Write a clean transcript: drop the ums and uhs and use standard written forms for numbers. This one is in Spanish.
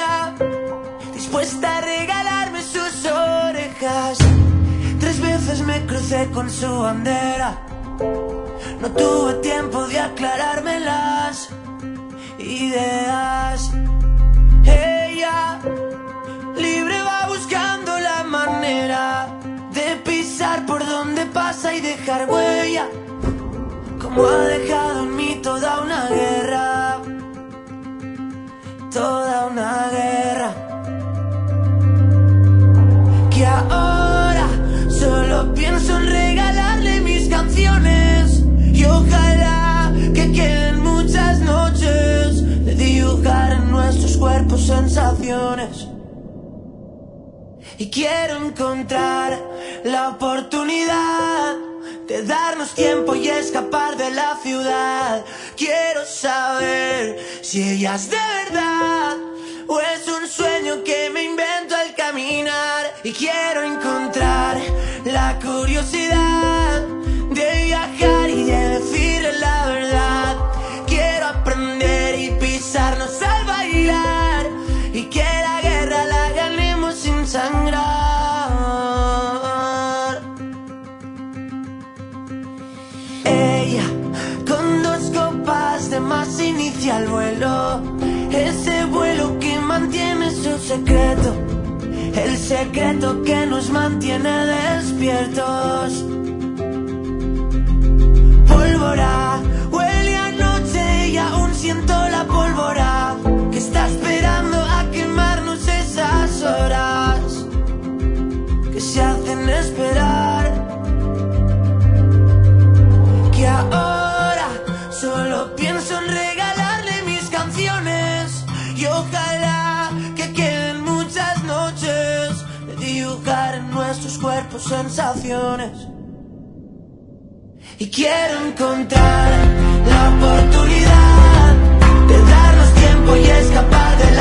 ella, dispuesta a regalarme sus orejas. 3 veces me crucé con su bandera, no tuve tiempo de aclararme las ideas. Ella, libre, va buscando la manera de pisar por donde pasa y dejar huella, como ha dejado en mí toda una guerra, toda una guerra. Que ahora solo pienso en regalarle mis canciones, y ojalá que queden muchas noches de dibujar en nuestros cuerpos sensaciones. Y quiero encontrar la oportunidad de darnos tiempo y escapar de la ciudad. Quiero saber si ella es de verdad o es un sueño que me invento al caminar. Y quiero encontrar la curiosidad de viajar y de decirle la verdad. Quiero aprender y pisarnos al bailar, y que la guerra la ganemos sin sangrar. Ella, con 2 copas de más, inicia el vuelo, ese vuelo que mantiene su secreto, el secreto que nos mantiene despiertos. Pólvora, huele a noche y aún siento la pólvora que está esperando a quemarnos esas horas que se hacen esperar. Que ahora solo pienso en regalarle mis canciones, y ojalá que queden muchas noches de dibujar en nuestros cuerpos sensaciones. Y quiero encontrar la oportunidad de darnos tiempo y escapar de